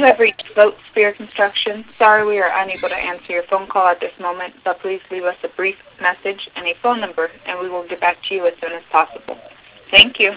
You have reached Vote Spear Construction. Sorry we are unable to answer your phone call at this moment, but please leave us a brief message and a phone number, and we will get back to you as soon as possible. Thank you.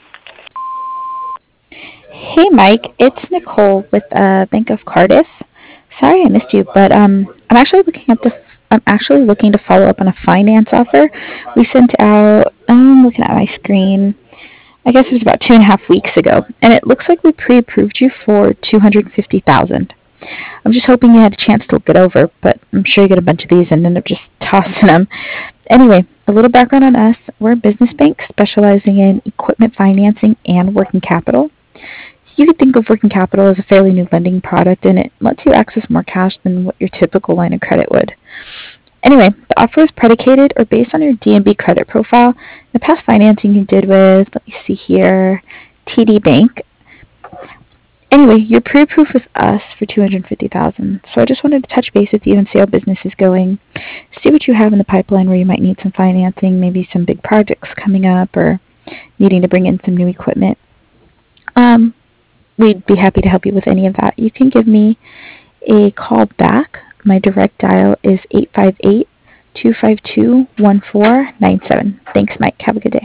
Hey Mike, it's Nicole with Bank of Cardiff. Sorry I missed you, but I'm actually looking to follow up on a finance offer we sent out. Looking at my screen, I guess it was about 2.5 weeks ago, and it looks like we pre-approved you for 250,000. I'm just hoping you had a chance to look it over, but I'm sure you get a bunch of these and end up just tossing them. Anyway, a little background on us: we're a business bank specializing in equipment financing and working capital. You could think of working capital as a fairly new lending product, and it lets you access more cash than what your typical line of credit would. Anyway, the offer is predicated or based on your DNB credit profile, the past financing you did with, let me see here, TD Bank. Anyway, you're pre-approved with us for 250,000. So I just wanted to touch base with you and see how business is going. See what you have in the pipeline where you might need some financing, maybe some big projects coming up or needing to bring in some new equipment. Um, we'd be happy to help you with any of that. You can give me a call back. My direct dial is 858 252 1497. Thanks, Mike. Have a good day.